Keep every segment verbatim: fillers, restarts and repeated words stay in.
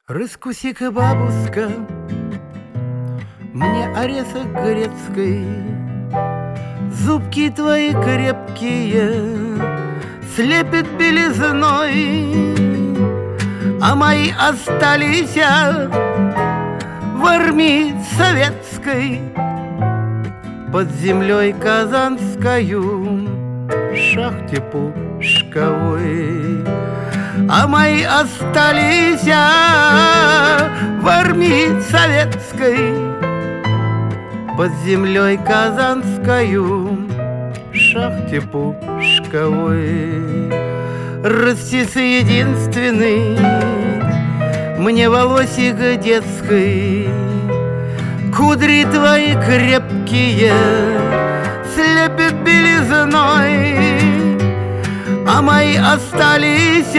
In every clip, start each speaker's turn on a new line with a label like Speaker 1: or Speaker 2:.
Speaker 1: Раскуси-ка, бабушка, мне орехов грецкой. Зубки твои крепкие слепят белизной, а мои остались в армии советской под землей казанскою, шахте пушковой. А мои остались в армии советской под землей казанскою, шахте пушковой. Растис единственный мне волосик детской, кудри твои крепкие слепят белизной, а мои остались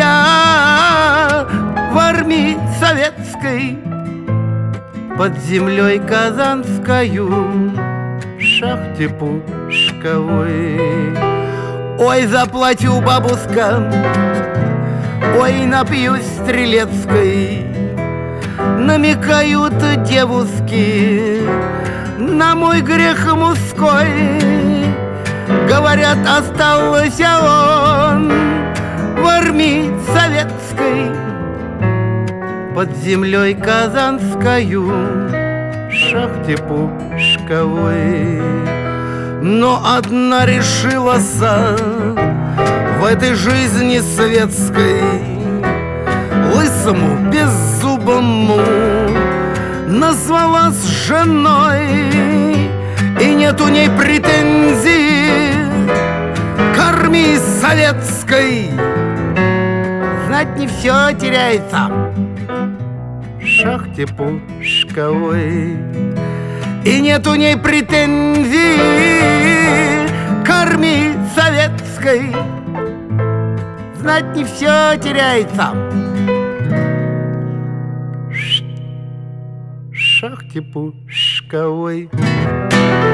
Speaker 1: в армии советской под землей казанскою, шахте пушковой. Ой, заплачу, бабушка, ой, напьюсь стрелецкой. Намекают девушки на мой грех мужской. Говорят, остался он в армии советской под землей казанскою, шахте пушковой. Но одна решилась в этой жизни светской лысому беззубому назвалась женой, и нет у ней претензий к армии советской. Знать не все теряется в шахте пушковой, и нет у ней претензий к армии советской. Знать не все теряется в шахте пушковой.